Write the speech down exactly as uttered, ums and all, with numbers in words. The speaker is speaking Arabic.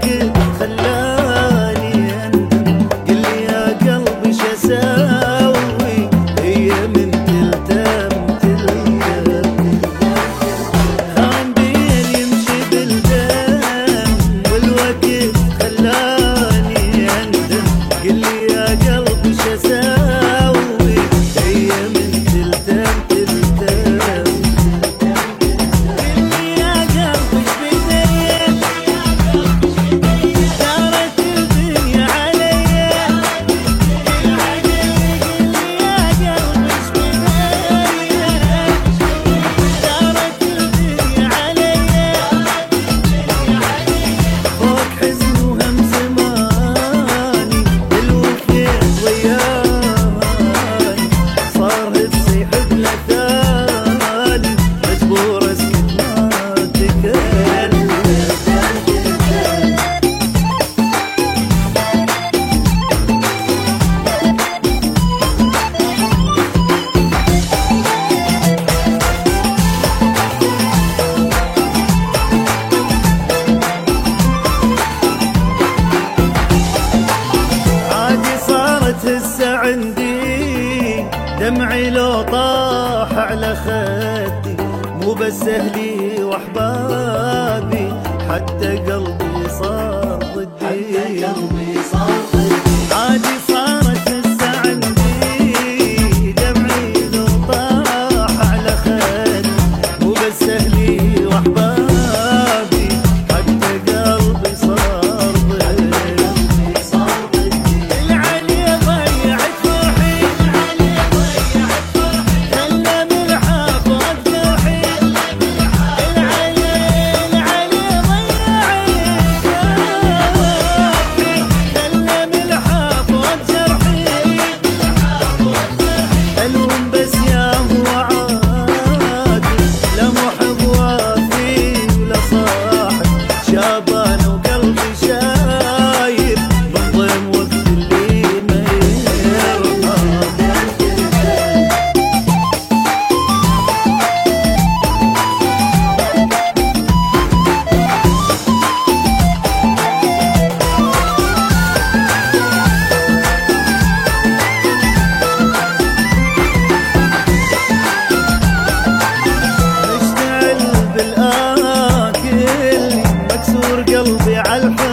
الوقت خلاني أندم. قل لي يا قلبي شساوي هي من تلتم تلتم. خان بين يمشي بالدم والوقت خلاني أندم. قل لي يا قلبي شساوي هي من تلتم تلتم. هسه عندي دمعي لو طاح على خدي، مو بس اهلي واحبابي حتى قلبي صار ضدي. عادي صارت هسه عندي دمعي لو طاح على خدي، مو بس اهلي واحبابي حتى قلبي صار ضدي. قلبي عالحب